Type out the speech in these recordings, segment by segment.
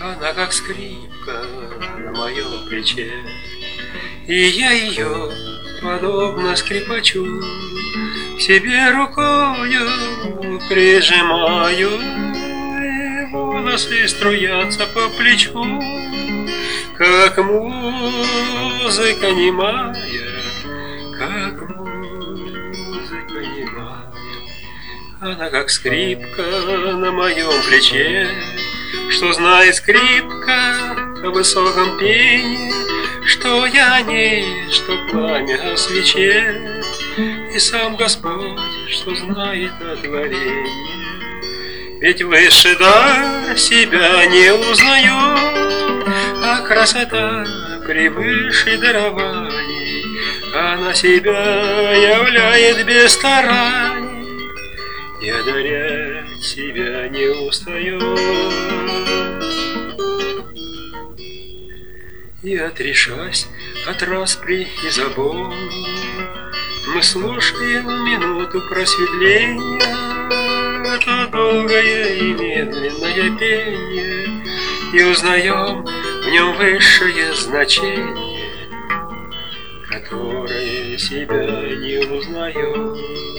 Она как скрипка на моем плече, и я ее, подобно скрипачу, к себе рукою прижимаю, и волосы струятся по плечу, как музыка немая, как музыка немая. Она как скрипка на моем плече, что знает скрипка о высоком пении, что я не, что пламя о свече, и сам Господь, что знает о творении. Ведь выше дар себя не узнаю, а красота превыше дарований, она себя являет без стараний, и одарять себя не устаю. И отрешась от распри и забот, мы слушаем минуту просветления, это долгое и медленное пение, и узнаем в нем высшее значение, которое себя не узнаем.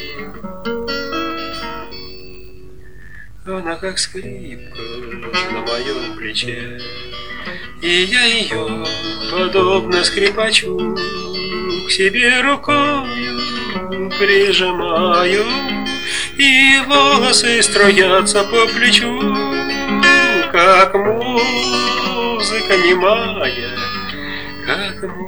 Она как скрипка на моем плече, и я ее, подобно скрипачу, к себе рукою прижимаю, и волосы струятся по плечу, как музыка немая, как музыка.